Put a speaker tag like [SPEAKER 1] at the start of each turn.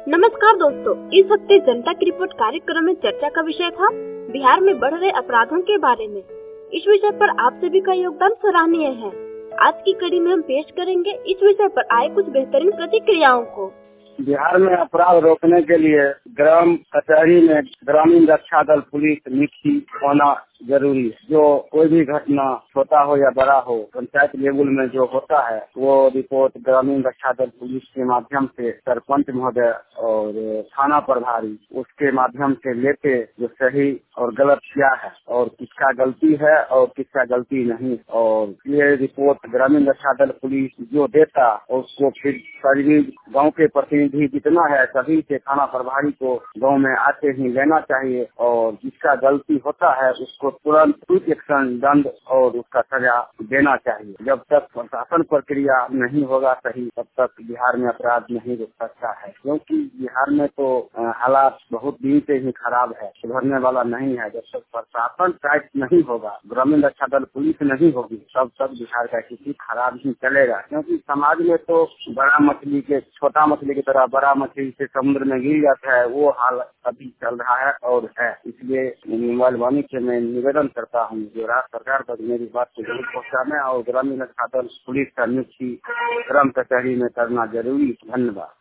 [SPEAKER 1] नमस्कार दोस्तों, इस हफ्ते जनता की रिपोर्ट कार्यक्रम में चर्चा का विषय था बिहार में बढ़ रहे अपराधों के बारे में। इस विषय पर आप सभी का योगदान सराहनीय है। आज की कड़ी में हम पेश करेंगे इस विषय पर आए कुछ बेहतरीन प्रतिक्रियाओं को।
[SPEAKER 2] बिहार में अपराध रोकने के लिए ग्राम कचहरी में ग्रामीण रक्षा दल पुलिस नियुक्ति होना जरूरी है। जो कोई भी घटना छोटा हो या बड़ा हो, पंचायत लेवल में जो होता है वो रिपोर्ट ग्रामीण रक्षा दल पुलिस के माध्यम से सरपंच महोदय और थाना प्रभारी उसके माध्यम से लेके जो सही और गलत क्या है और किसका गलती है और किसका गलती नहीं, और ये रिपोर्ट ग्रामीण रक्षा दल पुलिस जो देता उसको फिर सभी गाँव के प्रतिनिधि जितना है सभी से थाना प्रभारी को गाँव में आते ही लेना चाहिए और जिसका गलती होता है उसको तुरंत क्विक एक्शन दंड और उसका सजा देना चाहिए। जब तक प्रशासन प्रक्रिया नहीं होगा सही तब तक बिहार में अपराध नहीं रुक सकता है, क्योंकि बिहार में तो हालात बहुत दिन से ही खराब है, सुधरने वाला नहीं है। जब तक प्रशासन टाइट नहीं होगा, ग्रामीण रक्षा दल पुलिस नहीं होगी, तब तक बिहार का स्थिति खराब ही चलेगा। क्योंकि समाज में तो बड़ा मछली के छोटा मछली की तरह बड़ा मछली से समुद्र में गिर जाता है, वो हाल अभी चल रहा है और है। इसलिए मोबाइल वाणी से मैं निवेदन करता हूँ जो राज्य सरकार तक मेरी बात को जरूर पहुँचाने और ग्रामीण रक्षा दल पुलिस का नियुक्ति ग्राम कचहरी में करना जरूरी। धन्यवाद।